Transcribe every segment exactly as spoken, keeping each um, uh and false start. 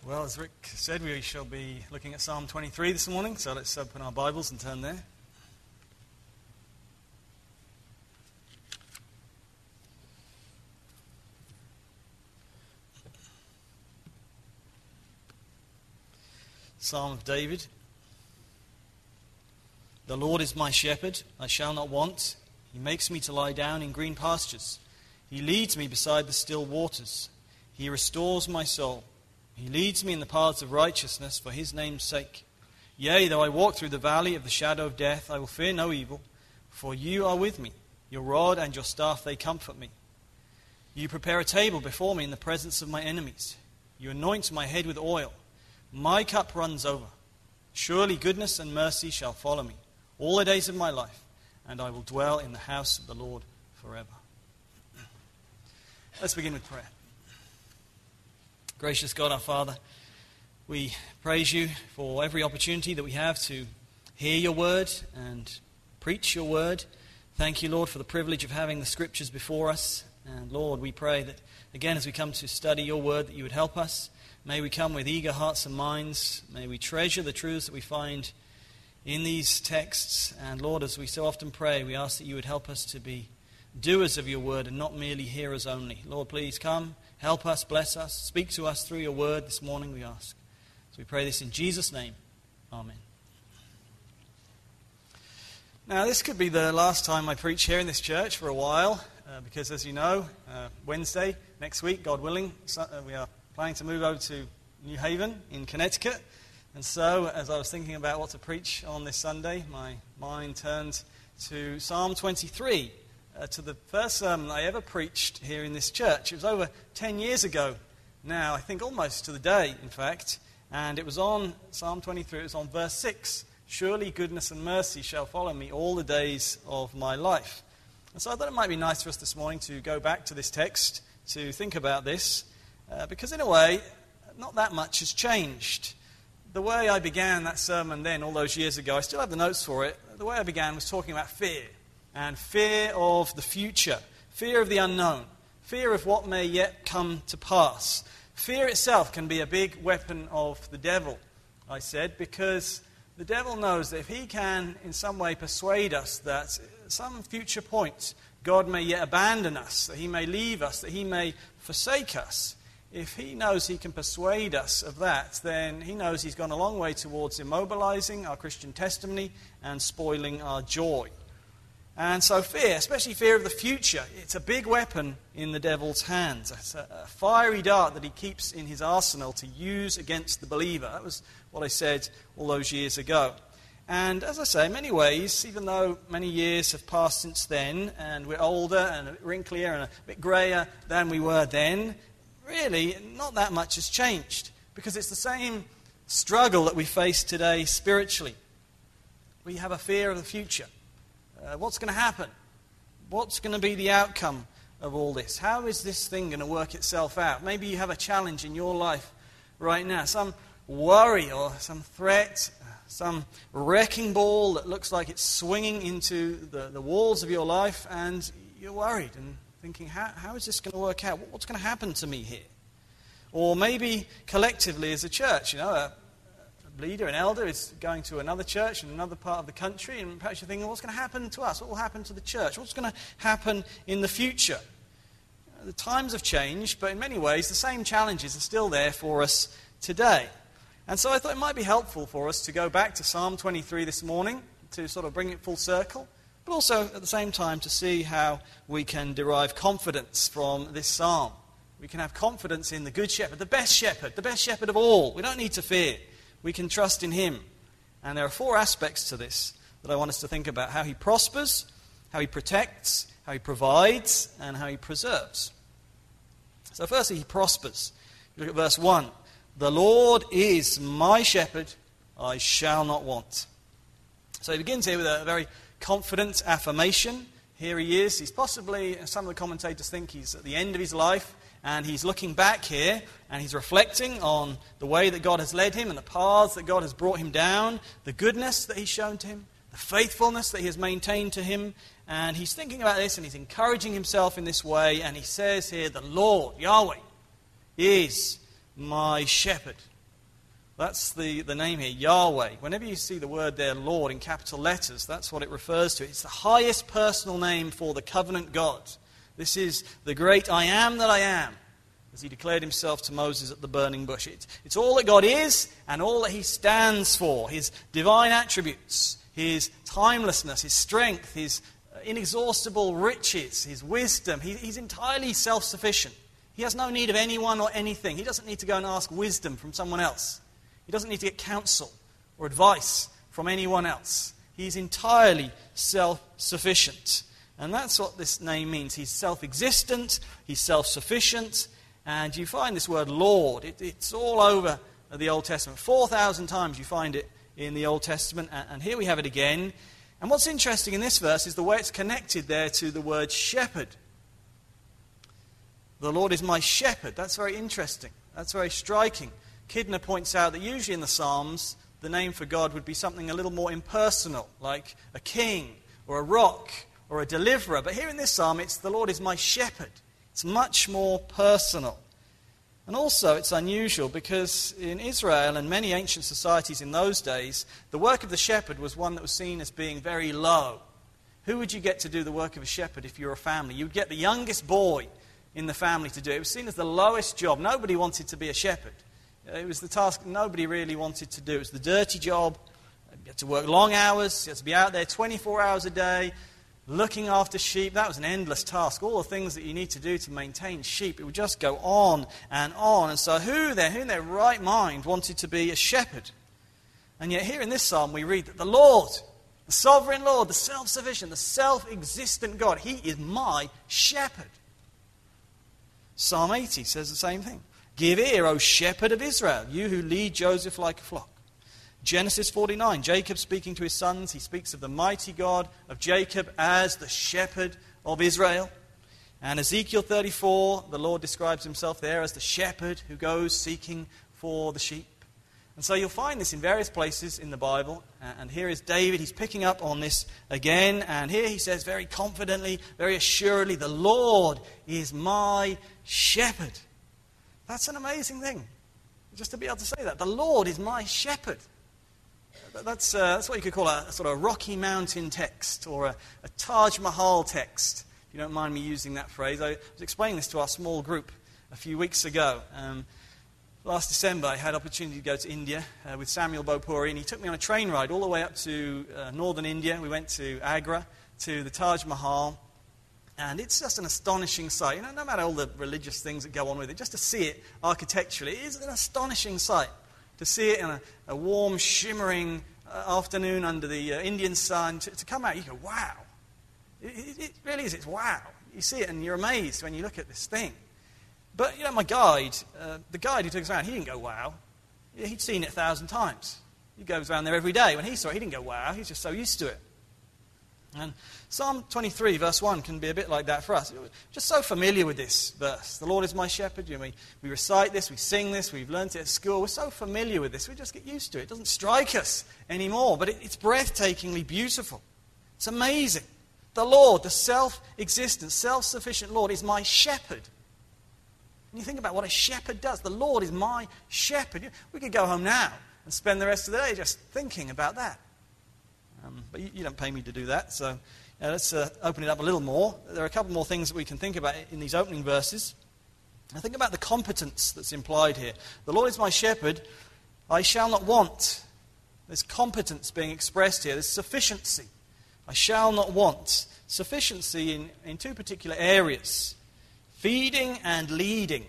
Well, as Rick said, we shall be looking at Psalm twenty-three this morning, so let's open our Bibles and turn there. Psalm of David. The Lord is my shepherd, I shall not want. He makes me to lie down in green pastures. He leads me beside the still waters. He restores my soul. He leads me in the paths of righteousness for his name's sake. Yea, though I walk through the valley of the shadow of death, I will fear no evil, for you are with me. Your rod and your staff, they comfort me. You prepare a table before me in the presence of my enemies. You anoint my head with oil. My cup runs over. Surely goodness and mercy shall follow me all the days of my life, and I will dwell in the house of the Lord forever. Let's begin with prayer. Gracious God, our Father, we praise you for every opportunity that we have to hear your word and preach your word. Thank you, Lord, for the privilege of having the scriptures before us. And Lord, we pray that, again, as we come to study your word, that you would help us. May we come with eager hearts and minds. May we treasure the truths that we find in these texts. And Lord, as we so often pray, we ask that you would help us to be doers of your word and not merely hearers only. Lord, please come. Help us, bless us, speak to us through your word this morning, we ask. So we pray this in Jesus' name. Amen. Now, this could be the last time I preach here in this church for a while, uh, because as you know, uh, Wednesday, next week, God willing, so, uh, we are planning to move over to New Haven in Connecticut. And so, as I was thinking about what to preach on this Sunday, my mind turned to Psalm twenty-three. Uh, to the first sermon I ever preached here in this church. It was over ten years ago now, I think almost to the day, in fact. And it was on Psalm twenty-three, it was on verse six. Surely goodness and mercy shall follow me all the days of my life. And so I thought it might be nice for us this morning to go back to this text, to think about this, uh, because in a way, not that much has changed. The way I began that sermon then, all those years ago, I still have the notes for it. The way I began was talking about fear. And fear of the future, fear of the unknown, fear of what may yet come to pass. Fear itself can be a big weapon of the devil, I said, because the devil knows that if he can in some way persuade us that at some future point God may yet abandon us, that he may leave us, that he may forsake us, if he knows he can persuade us of that, then he knows he's gone a long way towards immobilizing our Christian testimony and spoiling our joy. And so fear, especially fear of the future, it's a big weapon in the devil's hands. It's a, a fiery dart that he keeps in his arsenal to use against the believer. That was what I said all those years ago. And as I say, in many ways, even though many years have passed since then, and we're older and a bit wrinklier and a bit greyer than we were then, really not that much has changed. Because it's the same struggle that we face today spiritually. We have a fear of the future. Uh, what's going to happen? What's going to be the outcome of all this? How is this thing going to work itself out? Maybe you have a challenge in your life right now, some worry or some threat, some wrecking ball that looks like it's swinging into the, the walls of your life, and you're worried and thinking, how, how is this going to work out? What's going to happen to me here? Or maybe collectively as a church, you know, a, leader, an elder, is going to another church in another part of the country, and perhaps you're thinking, what's going to happen to us? What will happen to the church? What's going to happen in the future? The times have changed, but in many ways the same challenges are still there for us today. And so I thought it might be helpful for us to go back to Psalm twenty-three this morning to sort of bring it full circle, but also at the same time to see how we can derive confidence from this psalm. We can have confidence in the good shepherd, the best shepherd, the best shepherd of all. We don't need to fear. We can trust in him. And there are four aspects to this that I want us to think about. How he prospers, how he protects, how he provides, and how he preserves. So firstly, he prospers. Look at verse one. The Lord is my shepherd, I shall not want. So he begins here with a very confident affirmation. Here he is. He's possibly, some of the commentators think he's at the end of his life. And he's looking back here, and he's reflecting on the way that God has led him and the paths that God has brought him down, the goodness that he's shown to him, the faithfulness that he has maintained to him. And he's thinking about this, and he's encouraging himself in this way. And he says here, the Lord, Yahweh, is my shepherd. That's the, the name here, Yahweh. Whenever you see the word there, Lord, in capital letters, that's what it refers to. It's the highest personal name for the covenant God. This is the great I am that I am, as he declared himself to Moses at the burning bush. It, it's all that God is and all that he stands for, his divine attributes, his timelessness, his strength, his inexhaustible riches, his wisdom. He, he's entirely self-sufficient. He has no need of anyone or anything. He doesn't need to go and ask wisdom from someone else. He doesn't need to get counsel or advice from anyone else. He's entirely self-sufficient. And that's what this name means. He's self-existent, he's self-sufficient, and you find this word Lord. It, it's all over the Old Testament. four thousand times you find it in the Old Testament, and, and here we have it again. And what's interesting in this verse is the way it's connected there to the word shepherd. The Lord is my shepherd. That's very interesting. That's very striking. Kidner points out that usually in the Psalms, the name for God would be something a little more impersonal, like a king or a rock or a deliverer. But here in this psalm, it's the Lord is my shepherd. It's much more personal. And also it's unusual because in Israel and many ancient societies in those days, the work of the shepherd was one that was seen as being very low. Who would you get to do the work of a shepherd if you were a family? You would get the youngest boy in the family to do it. It was seen as the lowest job. Nobody wanted to be a shepherd. It was the task nobody really wanted to do. It was the dirty job. You had to work long hours. You had to be out there twenty-four hours a day, looking after sheep. That was an endless task. All the things that you need to do to maintain sheep, it would just go on and on. And so who then, who in their right mind wanted to be a shepherd? And yet here in this psalm we read that the Lord, the sovereign Lord, the self-sufficient, the self-existent God, he is my shepherd. Psalm eighty says the same thing. Give ear, O shepherd of Israel, you who lead Joseph like a flock. Genesis forty-nine, Jacob speaking to his sons, he speaks of the mighty God of Jacob as the shepherd of Israel. And Ezekiel thirty-four, the Lord describes himself there as the shepherd who goes seeking for the sheep. And so you'll find this in various places in the Bible. And here is David, he's picking up on this again. And here he says very confidently, very assuredly, the Lord is my shepherd. That's an amazing thing, just to be able to say that. The Lord is my shepherd. That's, uh, that's what you could call a, a sort of Rocky Mountain text or a, a Taj Mahal text, if you don't mind me using that phrase. I was explaining this to our small group a few weeks ago. Um, last December I had opportunity to go to India uh, with Samuel Bopuri, and he took me on a train ride all the way up to uh, northern India. We went to Agra, to the Taj Mahal. And it's just an astonishing sight. You know, no matter all the religious things that go on with it, just to see it architecturally, it is an astonishing sight. To see it in a, a warm, shimmering uh, afternoon under the uh, Indian sun, to, to come out, you go, wow. It, it, it really is, it's wow. You see it and you're amazed when you look at this thing. But, you know, my guide, uh, the guide who took us around, he didn't go, wow. He'd seen it a thousand times. He goes around there every day. When he saw it, he didn't go, wow. He's just so used to it. And Psalm twenty-three, verse one, can be a bit like that for us. We're just so familiar with this verse. The Lord is my shepherd. You know, we, we recite this, we sing this, we've learnt it at school. We're so familiar with this, we just get used to it. It doesn't strike us anymore, but it, it's breathtakingly beautiful. It's amazing. The Lord, the self-existent, self-sufficient Lord, is my shepherd. And you think about what a shepherd does. The Lord is my shepherd. We could go home now and spend the rest of the day just thinking about that. Um, but you, you don't pay me to do that, so you know, let's uh, open it up a little more. There are a couple more things that we can think about in these opening verses. I think about the competence that's implied here. The Lord is my shepherd, I shall not want. There's competence being expressed here. There's sufficiency. I shall not want. Sufficiency in, in two particular areas. Feeding and leading.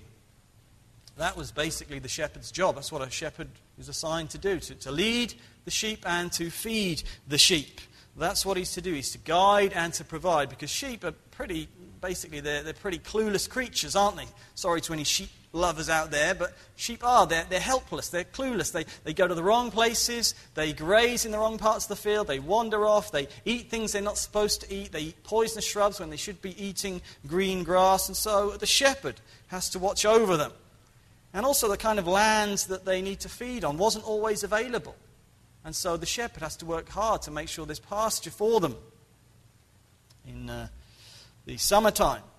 That was basically the shepherd's job. That's what a shepherd is assigned to do, to, to lead the sheep and to feed the sheep. That's what he's to do. He's to guide and to provide, because sheep are pretty, basically, they're, they're pretty clueless creatures, aren't they? Sorry to any sheep lovers out there, but sheep are. They're, they're helpless. They're clueless. They, they go to the wrong places. They graze in the wrong parts of the field. They wander off. They eat things they're not supposed to eat. They eat poisonous shrubs when they should be eating green grass. And so the shepherd has to watch over them. And also the kind of lands that they need to feed on wasn't always available. And so the shepherd has to work hard to make sure there's pasture for them. In uh, the summertime,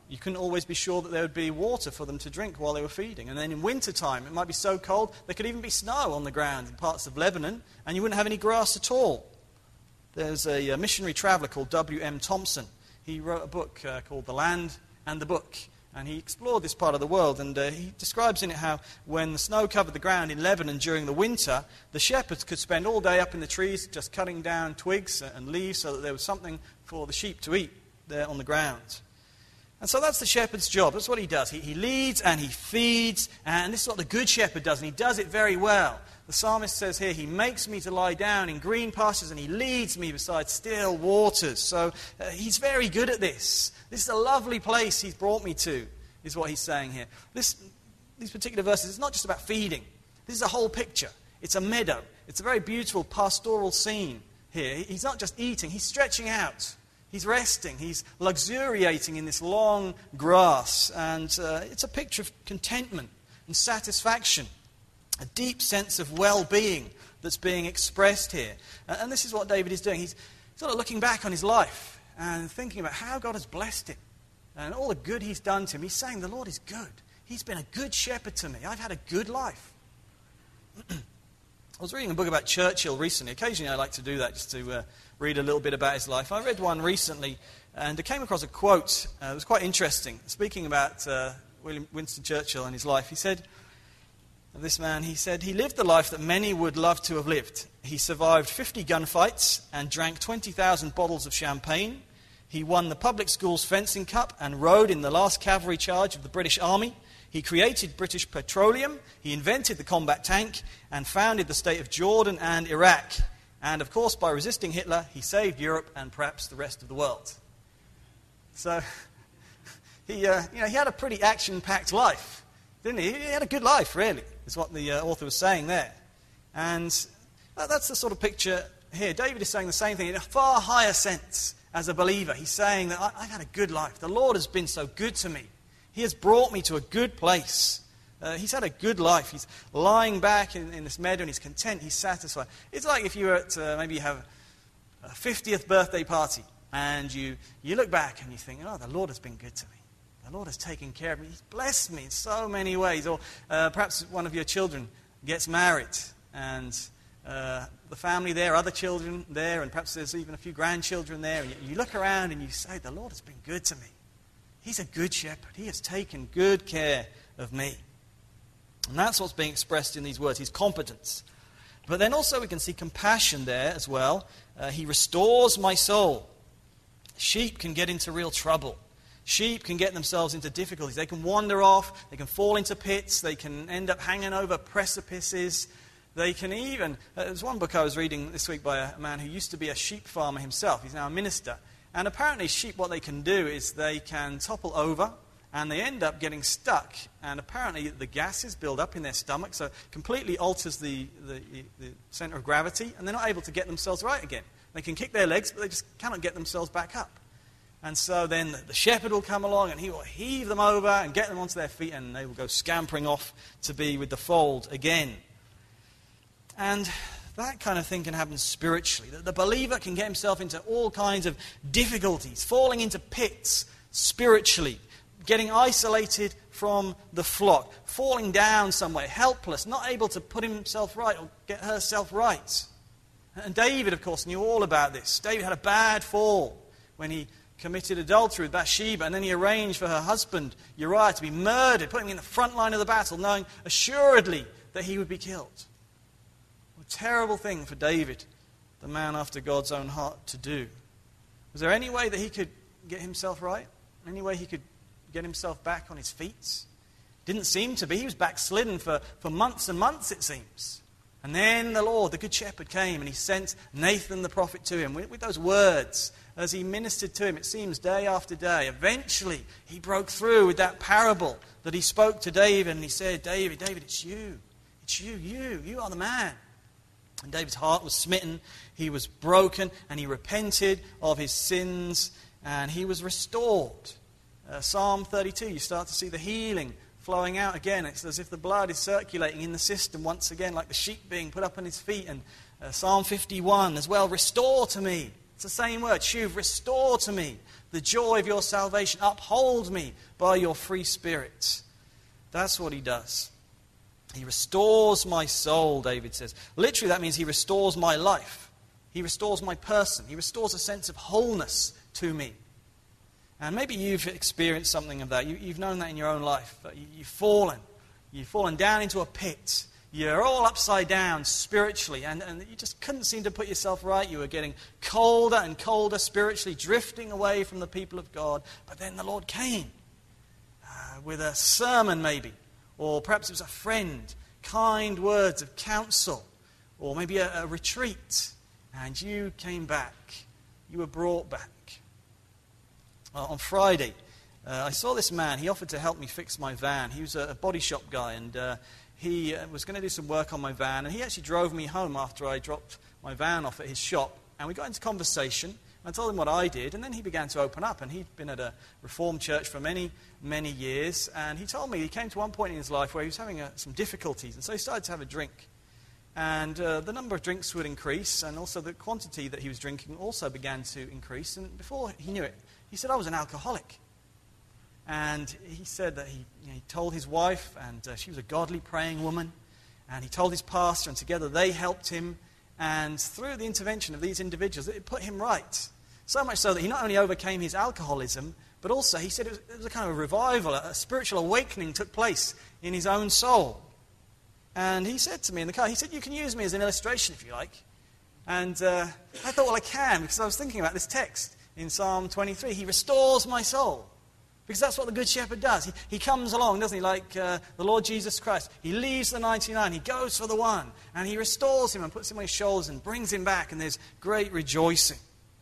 You couldn't always be sure that there would be water for them to drink while they were feeding. And then in winter time, it might be so cold, there could even be snow on the ground in parts of Lebanon, and you wouldn't have any grass at all. There's a, a missionary traveller called W M Thompson. He wrote a book uh, called The Land and the Book, and he explored this part of the world, and uh, he describes in it how when the snow covered the ground in Lebanon during the winter, the shepherds could spend all day up in the trees just cutting down twigs and leaves so that there was something for the sheep to eat there on the ground. And so that's the shepherd's job. That's what he does. He, he leads and he feeds, and this is what the good shepherd does, and he does it very well. The psalmist says here, he makes me to lie down in green pastures, and he leads me beside still waters. So uh, he's very good at this. This is a lovely place he's brought me to, is what he's saying here. This, these particular verses, it's not just about feeding. This is a whole picture. It's a meadow. It's a very beautiful pastoral scene here. He's not just eating, he's stretching out. He's resting, he's luxuriating in this long grass, and uh, it's a picture of contentment and satisfaction, a deep sense of well-being that's being expressed here. Uh, and this is what David is doing. He's sort of looking back on his life and thinking about how God has blessed him and all the good he's done to him. He's saying, the Lord is good. He's been a good shepherd to me. I've had a good life. I was reading a book about Churchill recently. Occasionally I like to do that, just to uh, read a little bit about his life. I read one recently, and I came across a quote uh, that was quite interesting. Speaking about uh, William Winston Churchill and his life, he said, of this man, he said, he lived the life that many would love to have lived. He survived fifty gunfights and drank twenty thousand bottles of champagne. He won the public schools fencing cup and rode in the last cavalry charge of the British Army. He created British petroleum, he invented the combat tank, and founded the state of Jordan and Iraq. And, of course, by resisting Hitler, he saved Europe and perhaps the rest of the world. So, he, uh, you know, he had a pretty action-packed life, didn't he? He had a good life, really, is what the uh, author was saying there. And uh, that's the sort of picture here. David is saying the same thing in a far higher sense as a believer. He's saying that I- I've had a good life. The Lord has been so good to me. He has brought me to a good place. Uh, he's had a good life. He's lying back in, in this meadow and he's content. He's satisfied. It's like if you were at, uh, maybe you have a fiftieth birthday party and you, you look back and you think, oh, the Lord has been good to me. The Lord has taken care of me. He's blessed me in so many ways. Or uh, perhaps one of your children gets married and uh, the family there, other children there, and perhaps there's even a few grandchildren there. And you, you look around and you say, the Lord has been good to me. He's a good shepherd. He has taken good care of me. And that's what's being expressed in these words, his competence. But then also we can see compassion there as well. Uh, he restores my soul. Sheep can get into real trouble. Sheep can get themselves into difficulties. They can wander off. They can fall into pits. They can end up hanging over precipices. They can even... Uh, there's one book I was reading this week by a man who used to be a sheep farmer himself. He's now a minister. And apparently sheep, what they can do is they can topple over and they end up getting stuck. And apparently the gases build up in their stomach, so it completely alters the, the, the center of gravity, and they're not able to get themselves right again. They can kick their legs, but they just cannot get themselves back up. And so then the shepherd will come along and he will heave them over and get them onto their feet, and they will go scampering off to be with the fold again. And that kind of thing can happen spiritually. The believer can get himself into all kinds of difficulties, falling into pits spiritually, getting isolated from the flock, falling down somewhere, helpless, not able to put himself right or get herself right. And David, of course, knew all about this. David had a bad fall when he committed adultery with Bathsheba, and then he arranged for her husband, Uriah, to be murdered, putting him in the front line of the battle, knowing assuredly that he would be killed. Terrible thing for David, the man after God's own heart, to do. Was there any way that he could get himself right? Any way he could get himself back on his feet? Didn't seem to be. He was backslidden for, for months and months, it seems. And then the Lord, the Good Shepherd, came and he sent Nathan the prophet to him with, with those words. As he ministered to him, it seems, day after day. Eventually, he broke through with that parable that he spoke to David, and he said, David, David, it's you. It's you, you. You are the man. And David's heart was smitten, he was broken, and he repented of his sins, and he was restored. Uh, Psalm thirty-two, you start to see the healing flowing out again. It's as if the blood is circulating in the system once again, like the sheep being put up on his feet. And uh, Psalm fifty-one as well, restore to me It's the same word, shuv, restore to me the joy of your salvation. Uphold me by your free spirit. That's what he does. He restores my soul, David says. Literally, that means he restores my life. He restores my person. He restores a sense of wholeness to me. And maybe you've experienced something of that. You, you've known that in your own life. You, you've fallen. You've fallen down into a pit. You're all upside down spiritually. And, and you just couldn't seem to put yourself right. You were getting colder and colder spiritually, drifting away from the people of God. But then the Lord came uh, with a sermon maybe. Or perhaps it was a friend, kind words of counsel, or maybe a, a retreat, and you came back. You were brought back. Uh, on Friday, uh, I saw this man. He offered to help me fix my van. He was a, a body shop guy, and uh, he uh, was going to do some work on my van, and he actually drove me home after I dropped my van off at his shop, and we got into conversation. I told him what I did, and then he began to open up, and he'd been at a Reformed church for many, many years, and he told me he came to one point in his life where he was having uh, some difficulties, and so he started to have a drink. And uh, the number of drinks would increase, and also the quantity that he was drinking also began to increase, and before he knew it, he said, I was an alcoholic. And he said that he, you know, he told his wife, and uh, she was a godly, praying woman, and he told his pastor, and together they helped him. And through the intervention of these individuals, it put him right. So much so that he not only overcame his alcoholism, but also he said it was, it was a kind of a revival, a, a spiritual awakening took place in his own soul. And he said to me in the car, he said, you can use me as an illustration if you like. And uh, I thought, well, I can, because I was thinking about this text in Psalm twenty-three. He restores my soul. Because that's what the Good Shepherd does. He, he comes along, doesn't he, like uh, the Lord Jesus Christ. He leaves the ninety-nine, he goes for the one, and he restores him and puts him on his shoulders and brings him back, and there's great rejoicing.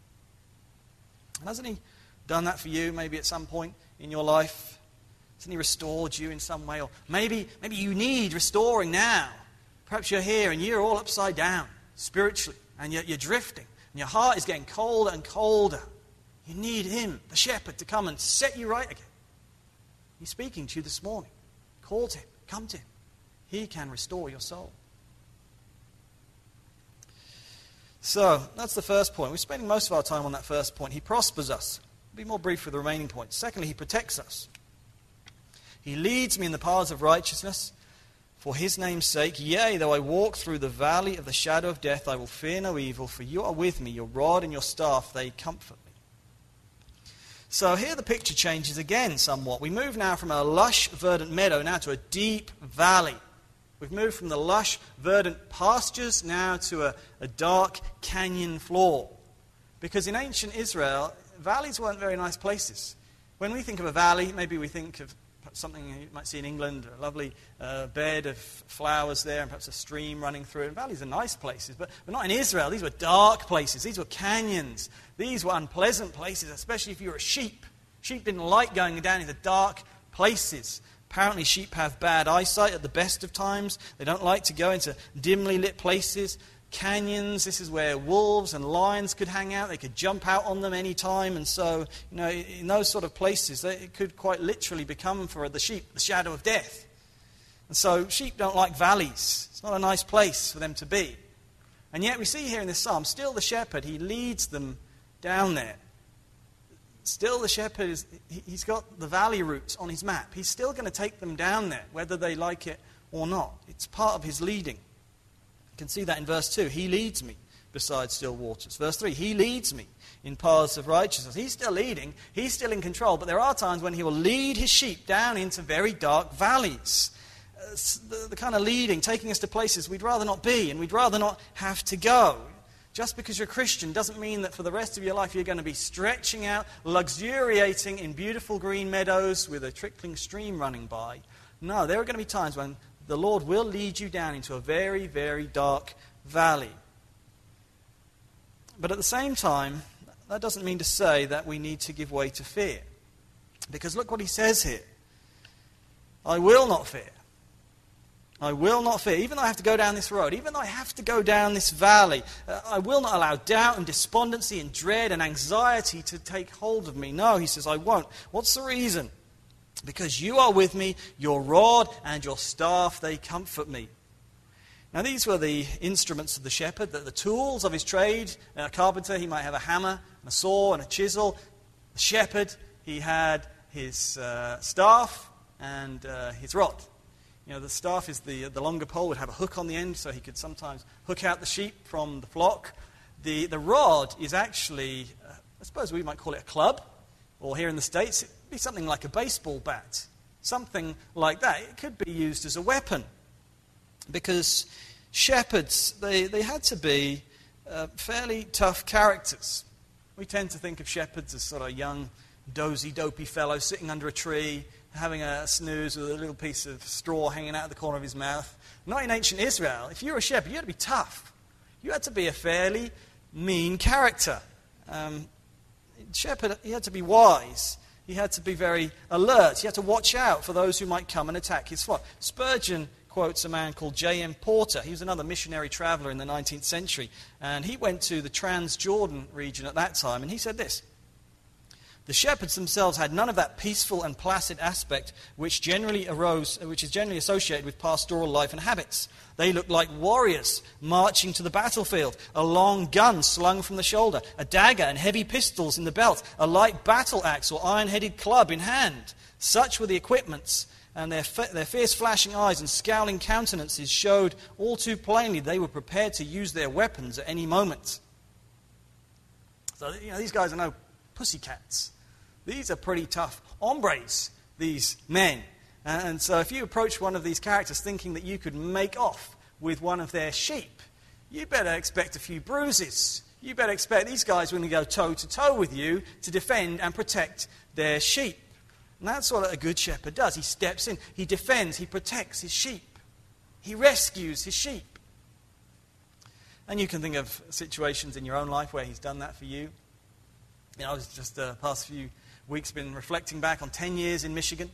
And hasn't he done that for you maybe at some point in your life? Hasn't he restored you in some way? Or maybe, maybe you need restoring now. Perhaps you're here and you're all upside down spiritually, and you're, you're drifting, and your heart is getting colder and colder. You need him, the shepherd, to come and set you right again. He's speaking to you this morning. Call to him. Come to him. He can restore your soul. So, that's the first point. We're spending most of our time on that first point. He prospers us. I'll be more brief with the remaining points. Secondly, he protects us. He leads me in the paths of righteousness for his name's sake. Yea, though I walk through the valley of the shadow of death, I will fear no evil, for you are with me. Your rod and your staff, they comfort me. So here the picture changes again somewhat. We move now from a lush, verdant meadow now to a deep valley. We've moved from the lush, verdant pastures now to a, a dark canyon floor. Because in ancient Israel, valleys weren't very nice places. When we think of a valley, maybe we think of something you might see in England, a lovely uh, bed of flowers there, and perhaps a stream running through it. And valleys are nice places, but, but not in Israel. These were dark places. These were canyons. These were unpleasant places, especially if you were a sheep. Sheep didn't like going down into dark places. Apparently sheep have bad eyesight at the best of times. They don't like to go into dimly lit places. Canyons, this is where wolves and lions could hang out. They could jump out on them any time. And so, you know, in those sort of places, it could quite literally become for the sheep the shadow of death. And so sheep don't like valleys. It's not a nice place for them to be. And yet we see here in this psalm, still the shepherd, he leads them down there. Still the shepherd, is, he's got the valley route on his map. He's still going to take them down there, whether they like it or not. It's part of his leading. You can see that in verse two. He leads me beside still waters. Verse three. He leads me in paths of righteousness. He's still leading. He's still in control. But there are times when he will lead his sheep down into very dark valleys. Uh, the, the kind of leading, taking us to places we'd rather not be and we'd rather not have to go. Just because you're a Christian doesn't mean that for the rest of your life you're going to be stretching out, luxuriating in beautiful green meadows with a trickling stream running by. No, there are going to be times when the Lord will lead you down into a very, very dark valley. But at the same time, that doesn't mean to say that we need to give way to fear. Because look what he says here. I will not fear. I will not fear. Even though I have to go down this road, even though I have to go down this valley, uh, I will not allow doubt and despondency and dread and anxiety to take hold of me. No, he says, I won't. What's the reason? Because you are with me, your rod and your staff, they comfort me. Now these were the instruments of the shepherd, the, the tools of his trade. A carpenter, he might have a hammer, and a saw, and a chisel. The shepherd, he had his uh, staff and uh, his rod. You know, the staff is the, the longer pole, would have a hook on the end, so he could sometimes hook out the sheep from the flock. The, the rod is actually, uh, I suppose we might call it a club, or here in the States, it would be something like a baseball bat. Something like that. It could be used as a weapon. Because shepherds, they, they had to be uh, fairly tough characters. We tend to think of shepherds as sort of young, dozy, dopey fellows sitting under a tree, having a snooze with a little piece of straw hanging out of the corner of his mouth. Not in ancient Israel. If you were a shepherd, you had to be tough. You had to be a fairly mean character. Um, shepherd, he had to be wise. He had to be very alert. He had to watch out for those who might come and attack his flock. Spurgeon quotes a man called J M Porter. He was another missionary traveller in the nineteenth century. And he went to the Transjordan region at that time, and he said this: "The shepherds themselves had none of that peaceful and placid aspect which generally arose, which is generally associated with pastoral life and habits. They looked like warriors marching to the battlefield, a long gun slung from the shoulder, a dagger and heavy pistols in the belt, a light battle axe or iron-headed club in hand. Such were the equipments, and their, fa- their fierce flashing eyes and scowling countenances showed all too plainly they were prepared to use their weapons at any moment." So, you know, these guys are no pussycats. These are pretty tough hombres, these men. And so if you approach one of these characters thinking that you could make off with one of their sheep, you better expect a few bruises. You better expect these guys are going to go toe-to-toe with you to defend and protect their sheep. And that's what a good shepherd does. He steps in, he defends, he protects his sheep. He rescues his sheep. And you can think of situations in your own life where he's done that for you. You know, I was just the uh, past few weeks been reflecting back on ten years in Michigan.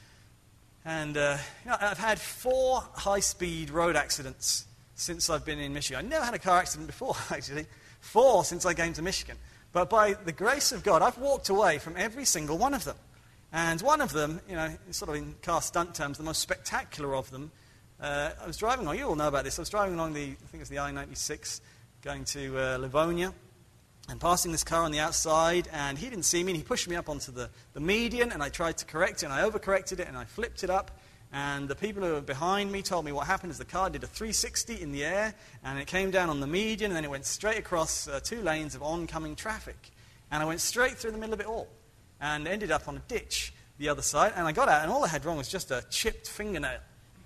And uh, you know, I've had four high-speed road accidents since I've been in Michigan. I never had a car accident before, actually. Four since I came to Michigan. But by the grace of God, I've walked away from every single one of them. And one of them, you know, sort of in car stunt terms, the most spectacular of them, uh, I was driving along, you all know about this, I was driving along the, I think it's the I ninety-six, going to uh, Livonia, and passing this car on the outside, and he didn't see me, and he pushed me up onto the, the median, and I tried to correct it, and I overcorrected it, and I flipped it up, and the people who were behind me told me what happened is the car did a three sixty in the air, and it came down on the median, and then it went straight across uh, two lanes of oncoming traffic. And I went straight through the middle of it all, and ended up on a ditch the other side, and I got out, and all I had wrong was just a chipped fingernail.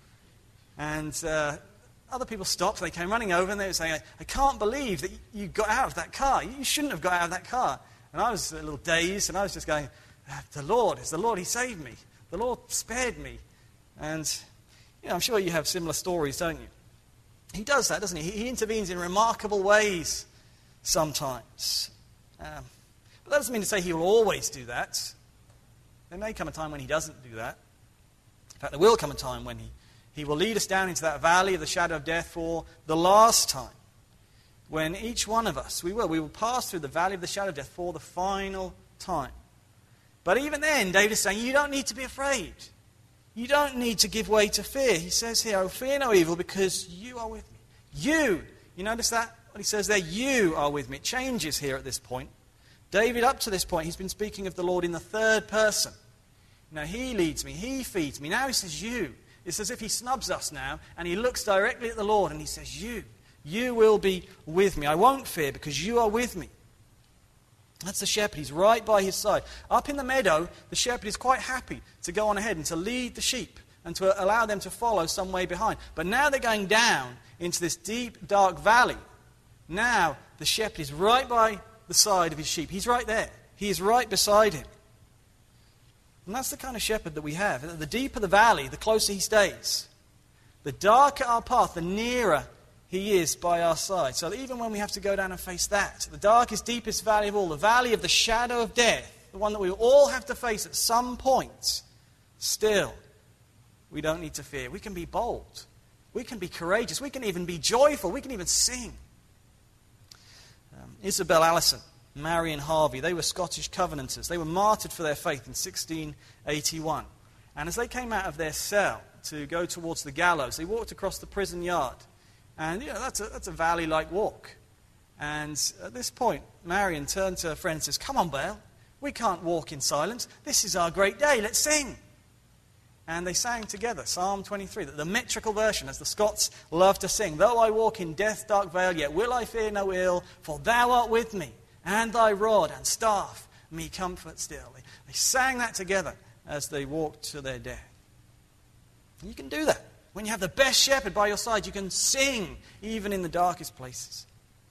And uh, other people stopped, and they came running over, and they were saying, I, I can't believe that you got out of that car. You shouldn't have got out of that car. And I was a little dazed, and I was just going, the Lord, it's the Lord, He saved me. The Lord spared me. And, you know, I'm sure you have similar stories, don't you? He does that, doesn't he? He, he intervenes in remarkable ways sometimes. Um, but that doesn't mean to say He will always do that. There may come a time when He doesn't do that. In fact, there will come a time when He He will lead us down into that valley of the shadow of death for the last time. When each one of us, we will, we will pass through the valley of the shadow of death for the final time. But even then, David is saying, you don't need to be afraid. You don't need to give way to fear. He says here, oh, fear no evil because you are with me. You, you notice that? What he says there, you are with me. It changes here at this point. David, up to this point, he's been speaking of the Lord in the third person. You know, He leads me, He feeds me. Now he says you. It's as if He snubs us now, and He looks directly at the Lord, and He says, you, you will be with me. I won't fear, because you are with me. That's the shepherd. He's right by his side. Up in the meadow, the shepherd is quite happy to go on ahead and to lead the sheep, and to allow them to follow some way behind. But now they're going down into this deep, dark valley. Now the shepherd is right by the side of his sheep. He's right there. He is right beside him. And that's the kind of shepherd that we have. The deeper the valley, the closer he stays. The darker our path, the nearer he is by our side. So that even when we have to go down and face that, the darkest, deepest valley of all, the valley of the shadow of death, the one that we all have to face at some point, still, we don't need to fear. We can be bold. We can be courageous. We can even be joyful. We can even sing. Um, Isabel Allison, Marion Harvey, they were Scottish Covenanters. They were martyred for their faith in sixteen eighty-one. And as they came out of their cell to go towards the gallows, they walked across the prison yard. And, you know, that's a, that's a valley-like walk. And at this point, Marion turned to her friend and says, "Come on, Belle, we can't walk in silence. This is our great day. Let's sing." And they sang together, Psalm twenty-three, the metrical version, as the Scots love to sing. "Though I walk in death's dark vale, yet will I fear no ill, for thou art with me, and thy rod and staff me comfort still." They, they sang that together as they walked to their death. You can do that. When you have the best shepherd by your side, you can sing even in the darkest places.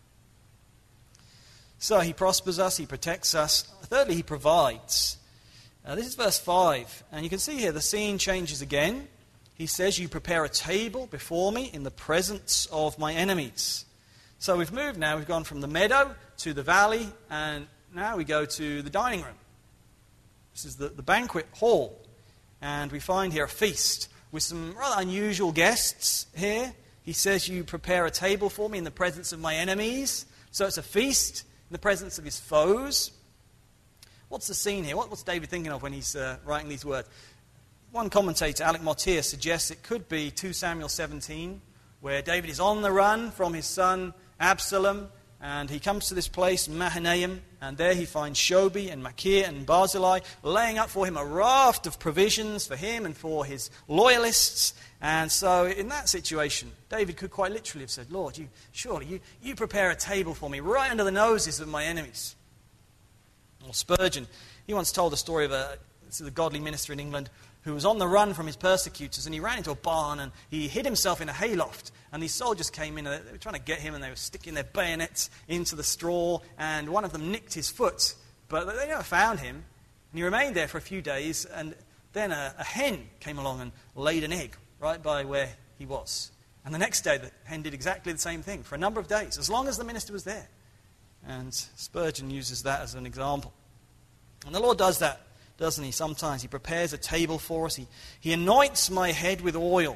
So he prospers us, he protects us. Thirdly, he provides. Uh, this is verse five, and you can see here the scene changes again. He says, "You prepare a table before me in the presence of my enemies." So we've moved now, we've gone from the meadow to the valley, and now we go to the dining room. This is the, the banquet hall, and we find here a feast with some rather unusual guests here. He says, "You prepare a table for me in the presence of my enemies." So it's a feast in the presence of his foes. What's the scene here? What, what's David thinking of when he's uh, writing these words? One commentator, Alec Mortier, suggests it could be Second Samuel seventeen, where David is on the run from his son Absalom, and he comes to this place, Mahanaim, and there he finds Shobi and Machir and Barzillai laying up for him a raft of provisions for him and for his loyalists. And so in that situation, David could quite literally have said, "Lord, you surely you, you prepare a table for me right under the noses of my enemies." Or Spurgeon, he once told a story of a, this is a godly minister in England who was on the run from his persecutors, and he ran into a barn and he hid himself in a hayloft. And these soldiers came in and they were trying to get him, and they were sticking their bayonets into the straw, and one of them nicked his foot. But they never found him, and he remained there for a few days, and then a, a hen came along and laid an egg right by where he was. And the next day, the hen did exactly the same thing for a number of days, as long as the minister was there. And Spurgeon uses that as an example. And the Lord does that, doesn't he? Sometimes he prepares a table for us. He, he anoints my head with oil.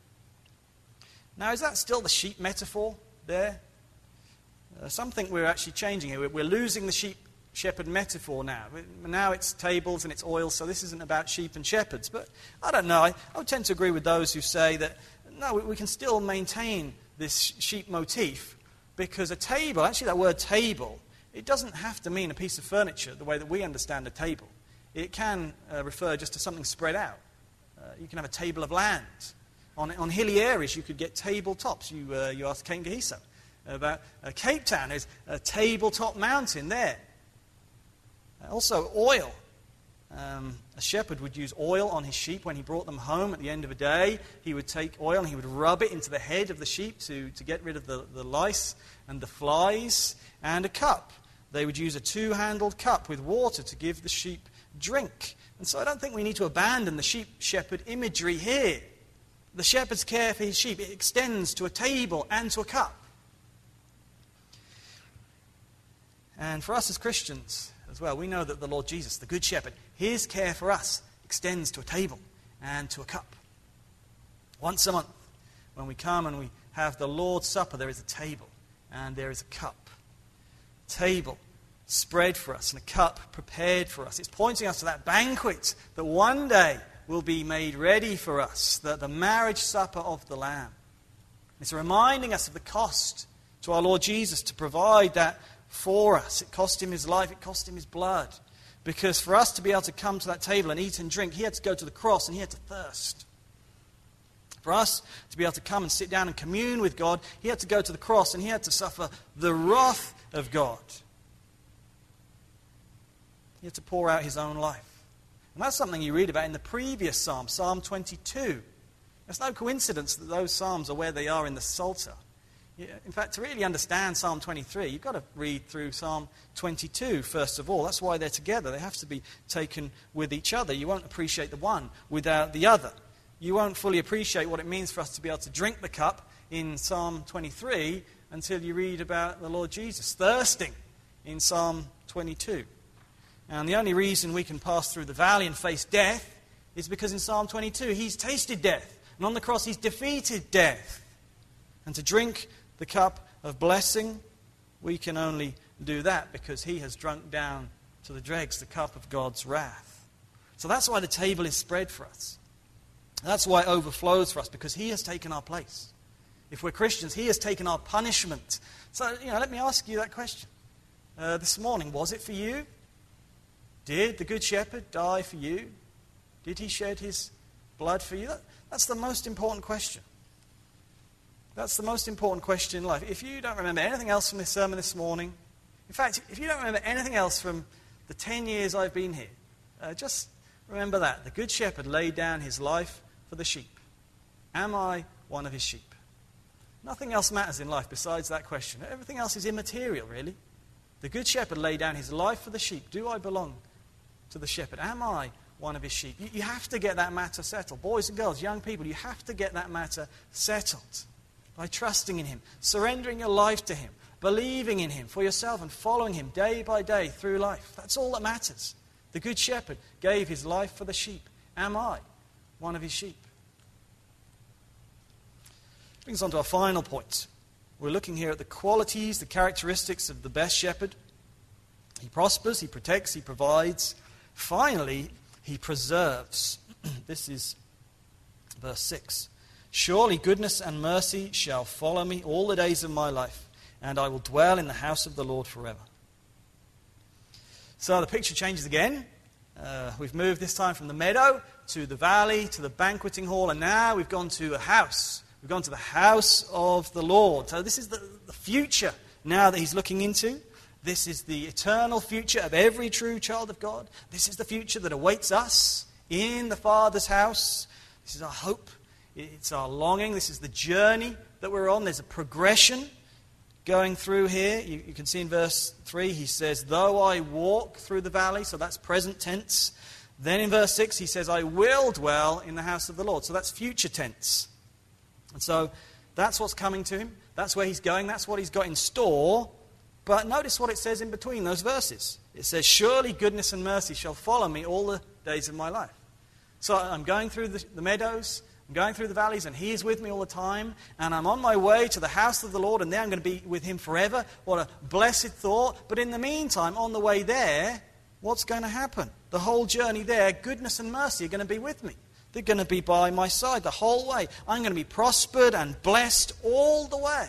Now, is that still the sheep metaphor there? Uh, something we're actually changing here. We're, we're losing the sheep shepherd metaphor now. Now it's tables and it's oil, so this isn't about sheep and shepherds. But I don't know. I, I would tend to agree with those who say that, no, we, we can still maintain this sheep motif, because a table, actually that word table, it doesn't have to mean a piece of furniture the way that we understand a table. It can uh, refer just to something spread out. Uh, you can have a table of land. On, on hilly areas, you could get tabletops. You, uh, you asked Ken Gahiso about uh, Cape Town. There's a tabletop mountain there. Uh, also, oil. Um, a shepherd would use oil on his sheep when he brought them home at the end of a day. He would take oil and he would rub it into the head of the sheep to, to get rid of the, the lice and the flies. And a cup. They would use a two-handled cup with water to give the sheep drink. And so I don't think we need to abandon the sheep-shepherd imagery here. The shepherd's care for his sheep, it extends to a table and to a cup. And for us as Christians as well, we know that the Lord Jesus, the Good Shepherd, his care for us extends to a table and to a cup. Once a month, when we come and we have the Lord's Supper, there is a table and there is a cup. Table spread for us and a cup prepared for us. It's pointing us to that banquet that one day will be made ready for us, the, the marriage supper of the Lamb. It's reminding us of the cost to our Lord Jesus to provide that for us. It cost him his life, it cost him his blood. Because for us to be able to come to that table and eat and drink, he had to go to the cross and he had to thirst. For us to be able to come and sit down and commune with God, he had to go to the cross and he had to suffer the wrath of God. He had to pour out his own life. And that's something you read about in the previous psalm, Psalm twenty-two. It's no coincidence that those psalms are where they are in the Psalter. In fact, to really understand Psalm twenty-three, you've got to read through Psalm twenty-two first of all. That's why they're together. They have to be taken with each other. You won't appreciate the one without the other. You won't fully appreciate what it means for us to be able to drink the cup in Psalm twenty-three until you read about the Lord Jesus thirsting in Psalm twenty-two. And the only reason we can pass through the valley and face death is because in Psalm twenty-two he's tasted death. And on the cross he's defeated death. And to drink the cup of blessing, we can only do that because he has drunk down to the dregs the cup of God's wrath. So that's why the table is spread for us. That's why it overflows for us, because he has taken our place. If we're Christians, he has taken our punishment. So, you know, let me ask you that question uh, this morning. Was it for you? Did the Good Shepherd die for you? Did he shed his blood for you? That, that's the most important question. That's the most important question in life. If you don't remember anything else from this sermon this morning, in fact, if you don't remember anything else from the ten years I've been here, uh, just remember that. The Good Shepherd laid down his life for the sheep. Am I one of his sheep? Nothing else matters in life besides that question. Everything else is immaterial, really. The Good Shepherd laid down his life for the sheep. Do I belong to the shepherd? Am I one of his sheep? You, you have to get that matter settled. Boys and girls, young people, you have to get that matter settled by trusting in him, surrendering your life to him, believing in him for yourself and following him day by day through life. That's all that matters. The Good Shepherd gave his life for the sheep. Am I one of his sheep? Brings us on to our final point. We're looking here at the qualities, the characteristics of the best shepherd. He prospers, he protects, he provides. Finally, he preserves. This is verse six. Surely goodness and mercy shall follow me all the days of my life, and I will dwell in the house of the Lord forever. So the picture changes again. Uh, we've moved this time from the meadow to the valley, to the banqueting hall, and now we've gone to a house. We've gone to the house of the Lord. So this is the, the future now that he's looking into. This is the eternal future of every true child of God. This is the future that awaits us in the Father's house. This is our hope. It's our longing. This is the journey that we're on. There's a progression going through here. You, you can see in verse three, he says, though I walk through the valley, so that's present tense. Then in verse six, he says, I will dwell in the house of the Lord. So that's future tense. And so that's what's coming to him. That's where he's going. That's what he's got in store. But notice what it says in between those verses. It says, surely goodness and mercy shall follow me all the days of my life. So I'm going through the, the meadows, I'm going through the valleys, and he is with me all the time, and I'm on my way to the house of the Lord, and there I'm going to be with him forever. What a blessed thought. But in the meantime, on the way there, what's going to happen? The whole journey there, goodness and mercy are going to be with me. They're going to be by my side the whole way. I'm going to be prospered and blessed all the way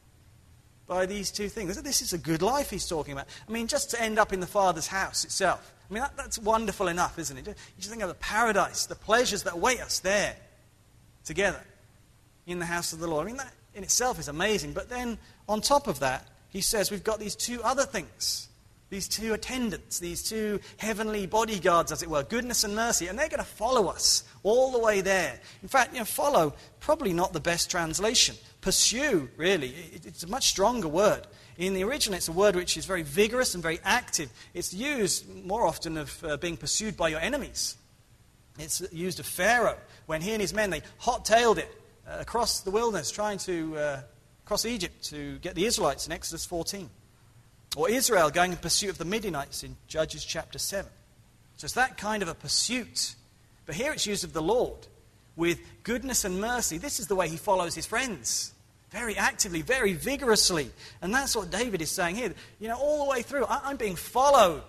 by these two things. This is a good life he's talking about. I mean, just to end up in the Father's house itself. I mean, that, that's wonderful enough, isn't it? You just think of the paradise, the pleasures that await us there together in the house of the Lord. I mean, that in itself is amazing. But then on top of that, he says we've got these two other things. These two attendants, these two heavenly bodyguards, as it were, goodness and mercy, and they're going to follow us all the way there. In fact, you know, follow, probably not the best translation. Pursue, really, it's a much stronger word. In the original, it's a word which is very vigorous and very active. It's used more often of uh, being pursued by your enemies. It's used of Pharaoh, when he and his men, they hot-tailed it uh, across the wilderness, trying to uh, cross Egypt to get the Israelites in Exodus fourteen. Or Israel going in pursuit of the Midianites in Judges chapter seven. So it's that kind of a pursuit. But here it's used of the Lord with goodness and mercy. This is the way he follows his friends. Very actively, very vigorously. And that's what David is saying here. You know, all the way through, I- I'm being followed.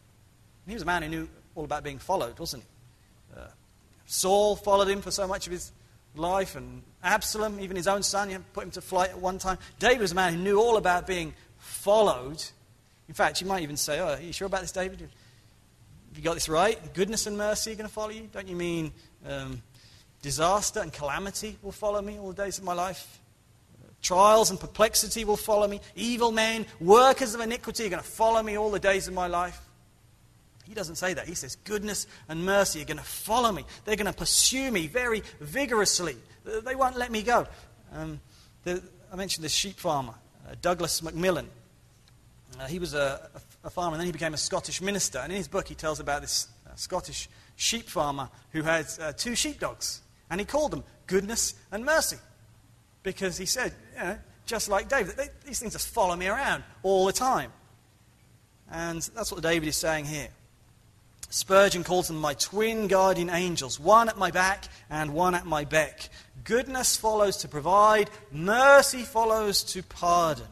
And he was a man who knew all about being followed, wasn't he? Uh, Saul followed him for so much of his life. And Absalom, even his own son, you know, put him to flight at one time. David was a man who knew all about being followed. In fact, you might even say, oh, are you sure about this, David? Have you got this right? Goodness and mercy are going to follow you? Don't you mean um, disaster and calamity will follow me all the days of my life? Uh, trials and perplexity will follow me. Evil men, workers of iniquity are going to follow me all the days of my life. He doesn't say that. He says goodness and mercy are going to follow me. They're going to pursue me very vigorously. They won't let me go. Um, the, I mentioned this sheep farmer, uh, Douglas Macmillan. Uh, he was a, a, a farmer, and then he became a Scottish minister. And in his book, he tells about this uh, Scottish sheep farmer who had uh, two sheepdogs. And he called them Goodness and Mercy. Because he said, you know, just like David, they, these things just follow me around all the time. And that's what David is saying here. Spurgeon calls them my twin guardian angels, one at my back and one at my beck. Goodness follows to provide, mercy follows to pardon.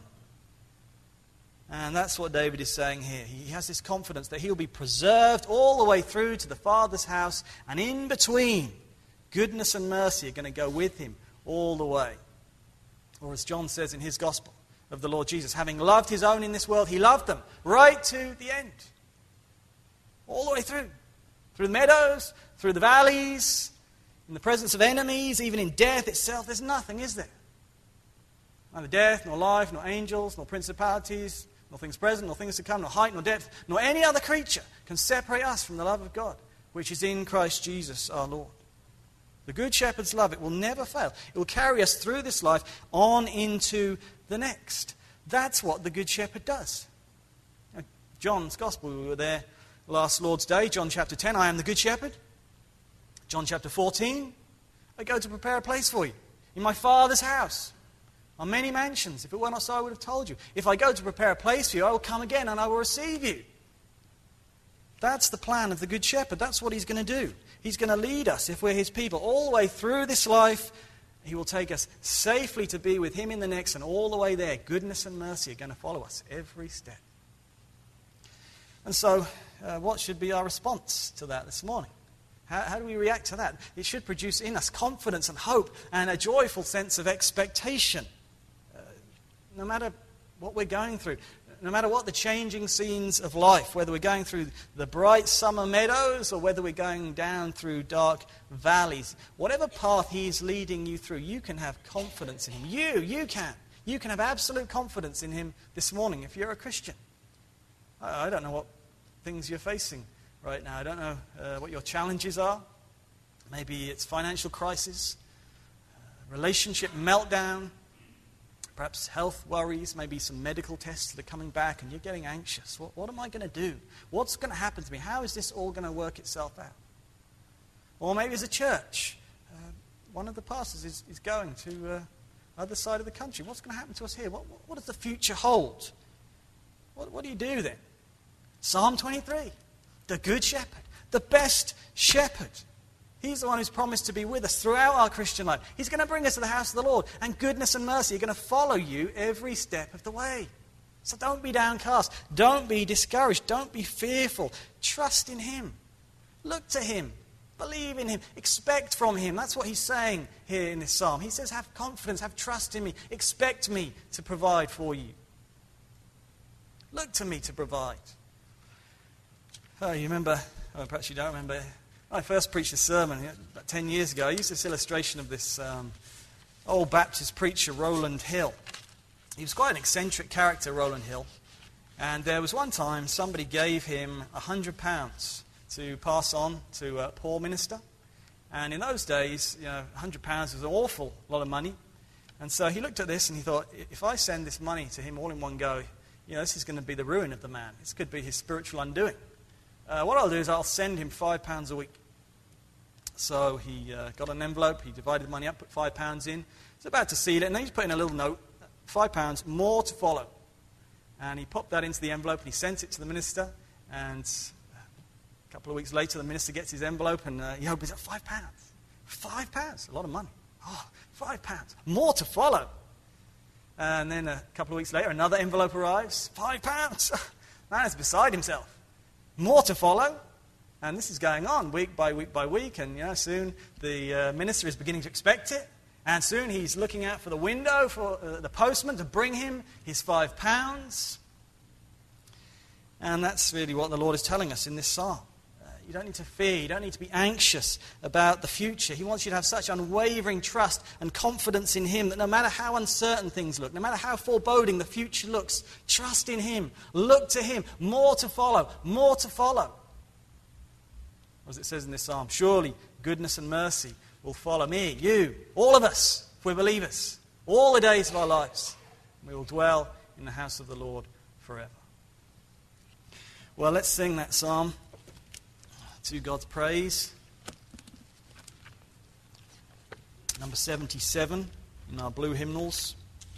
And that's what David is saying here. He has this confidence that he'll be preserved all the way through to the Father's house, and in between, goodness and mercy are going to go with him all the way. Or as John says in his gospel of the Lord Jesus, having loved his own in this world, he loved them right to the end. All the way through. Through the meadows, through the valleys, in the presence of enemies, even in death itself. There's nothing, is there? Neither death, nor life, nor angels, nor principalities, nor things present, nor things to come, nor height, nor depth, nor any other creature can separate us from the love of God, which is in Christ Jesus our Lord. The Good Shepherd's love, it will never fail. It will carry us through this life on into the next. That's what the Good Shepherd does. Now, John's Gospel, we were there last Lord's Day, John chapter ten, I am the Good Shepherd. John chapter fourteen, I go to prepare a place for you. In my Father's house are many mansions. If it were not so, I would have told you. If I go to prepare a place for you, I will come again and I will receive you. That's the plan of the Good Shepherd. That's what he's going to do. He's going to lead us, if we're his people, all the way through this life. He will take us safely to be with him in the next, and all the way there, goodness and mercy are going to follow us every step. And so, uh, what should be our response to that this morning? How, how do we react to that? It should produce in us confidence and hope and a joyful sense of expectation. Uh, no matter what we're going through, no matter what the changing scenes of life, whether we're going through the bright summer meadows or whether we're going down through dark valleys, whatever path he is leading you through, you can have confidence in him. You, you can. You can have absolute confidence in him this morning if you're a Christian. I, I don't know what things you're facing right now. I don't know uh, what your challenges are. Maybe it's financial crisis, uh, relationship meltdown, perhaps health worries, maybe some medical tests that are coming back and you're getting anxious. What, what am I going to do? What's going to happen to me? How is this all going to work itself out? Or maybe as a church, uh, one of the pastors is, is going to the uh, other side of the country. What's going to happen to us here? What, what, what does the future hold? What, what do you do then? Psalm twenty-three, the Good Shepherd, the best shepherd. He's the one who's promised to be with us throughout our Christian life. He's going to bring us to the house of the Lord. And goodness and mercy are going to follow you every step of the way. So don't be downcast. Don't be discouraged. Don't be fearful. Trust in him. Look to him. Believe in him. Expect from him. That's what he's saying here in this psalm. He says, have confidence. Have trust in me. Expect me to provide for you. Look to me to provide. Oh, you remember, oh, perhaps you don't remember, when I first preached a sermon about ten years ago, I used this illustration of this um, old Baptist preacher, Rowland Hill. He was quite an eccentric character, Rowland Hill. And there was one time somebody gave him a hundred pounds to pass on to a poor minister. And in those days, you know, a hundred pounds was an awful lot of money. And so he looked at this and he thought, if I send this money to him all in one go, you know, this is going to be the ruin of the man. This could be his spiritual undoing. Uh, what I'll do is I'll send him five pounds a week. So he uh, got an envelope, he divided the money up, put five pounds in. He's about to seal it, and then he's put in a little note, five pounds, more to follow. And he popped that into the envelope, and he sent it to the minister. And a couple of weeks later, the minister gets his envelope, and uh, he opens it, five pounds. Five pounds, a lot of money. Oh, five pounds, more to follow. And then a couple of weeks later, another envelope arrives, five pounds. Man is beside himself. More to follow. And this is going on week by week by week. And you know, soon the uh, minister is beginning to expect it. And soon he's looking out for the window for uh, the postman to bring him his five pounds. And that's really what the Lord is telling us in this psalm. Uh, you don't need to fear. You don't need to be anxious about the future. He wants you to have such unwavering trust and confidence in him that no matter how uncertain things look, no matter how foreboding the future looks, trust in him. Look to him. More to follow. More to follow. As it says in this psalm, surely goodness and mercy will follow me, you, all of us, if we're believers, all the days of our lives. We will dwell in the house of the Lord forever. Well, let's sing that psalm to God's praise. Number seventy-seven in our blue hymnals.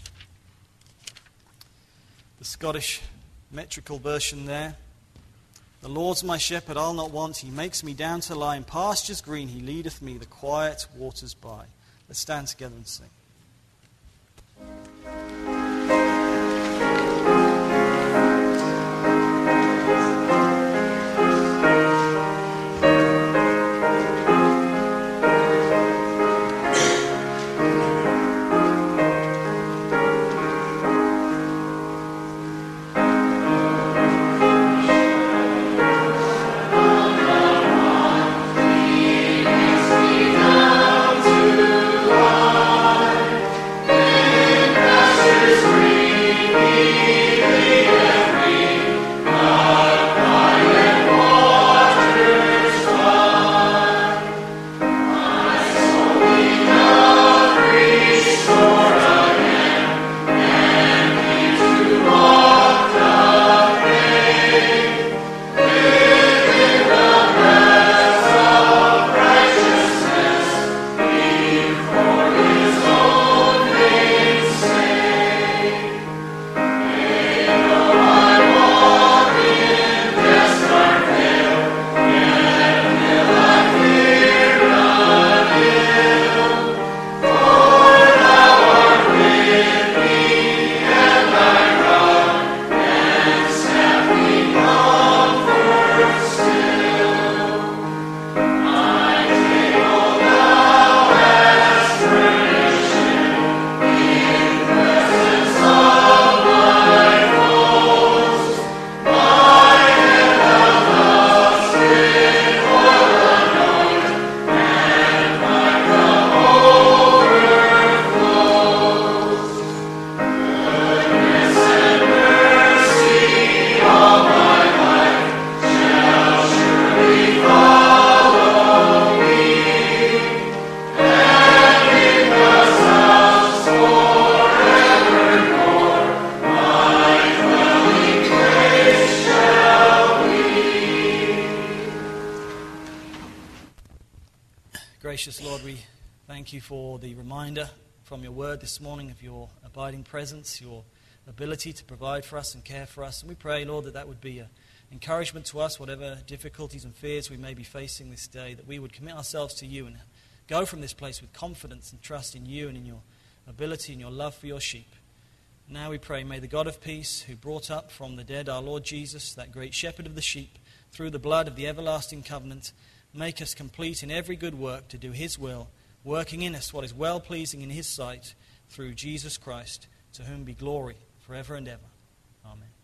The Scottish metrical version there. The Lord's my shepherd, I'll not want. He makes me down to lie in pastures green. He leadeth me the quiet waters by. Let's stand together and sing. gracious Lord, we thank you for the reminder from your word this morning of your abiding presence, your ability to provide for us and care for us. And we pray, Lord, that that would be an encouragement to us, whatever difficulties and fears we may be facing this day, that we would commit ourselves to you and go from this place with confidence and trust in you and in your ability and your love for your sheep. Now we pray, may the God of peace, who brought up from the dead our Lord Jesus, that great shepherd of the sheep, through the blood of the everlasting covenant, make us complete in every good work to do his will, working in us what is well-pleasing in his sight, through Jesus Christ, to whom be glory forever and ever. Amen.